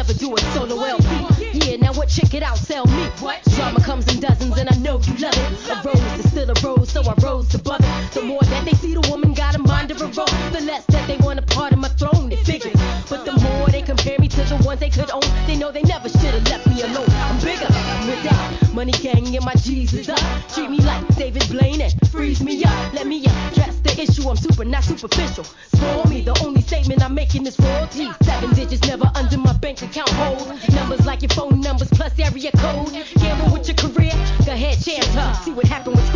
never do a solo LP. Yeah, now what? Check it out, sell me. What? Drama comes in dozens and I know you love it. A rose is still a rose, so I rose above it. The more that they see the woman got a mind of her own, the less that they want a part of my throne, it figures. But the more they compare me to the ones they could own, they know they never should have left me alone. I'm bigger, I'm without money gang and my Jesus up. Treat me like David Blaine and freeze me up. Let me address the issue, I'm super, not superficial. Spoil me, the only statement I'm making is royalty. 7 digits never under my bank account hold. Numbers like your phone numbers plus area code. Gamble with your career, go ahead, chance up. See what happened with